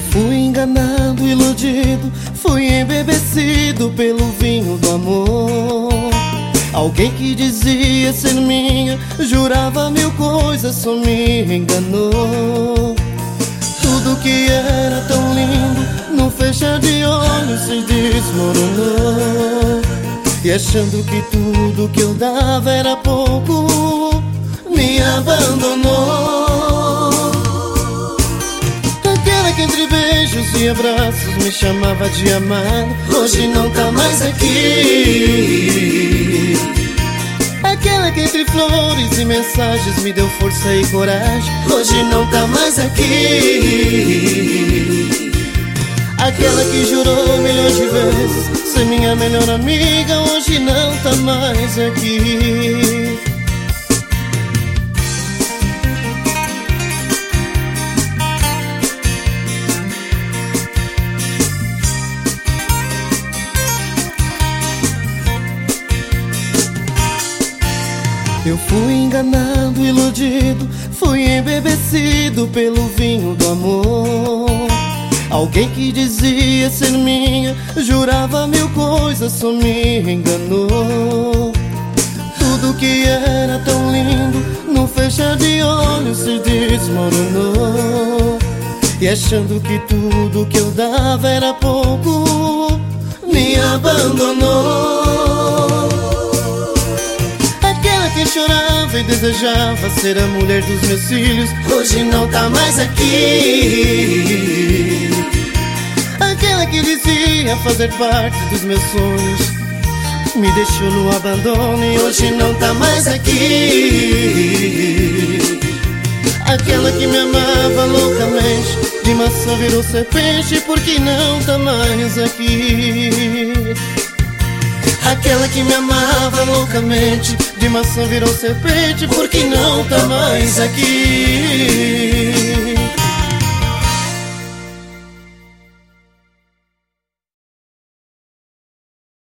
fui enganado, iludido, fui embebecido pelo vinho do amor. Alguém que dizia ser minha, jurava mil coisas, só me enganou. Tudo que era tão lindo, no fechar de olhos se desmoronou. E achando que tudo que eu dava era pouco, me abandonou. Aquela que entre beijos e abraços me chamava de amado, hoje não tá mais aqui. Aquela que entre flores e mensagens me deu força e coragem, hoje não tá mais aqui. Aquela que jurou milhões de vezes ser minha melhor amiga, hoje não tá mais aqui. Eu fui enganado, iludido, fui embebecido pelo vinho do amor. Alguém que dizia ser minha, jurava mil coisas, só me enganou. Tudo que era tão lindo, no fechar de olhos se desmoronou. E achando que tudo que eu dava era pouco, me abandonou. Aquela que chorava e desejava ser a mulher dos meus filhos, hoje não tá mais aqui. Aquela que dizia fazer parte dos meus sonhos, me deixou no abandono e hoje não tá mais aqui. Aquela que me amava loucamente, de maçã virou serpente, porque não tá mais aqui. Aquela que me amava loucamente, de maçã virou serpente, porque não tá mais aqui.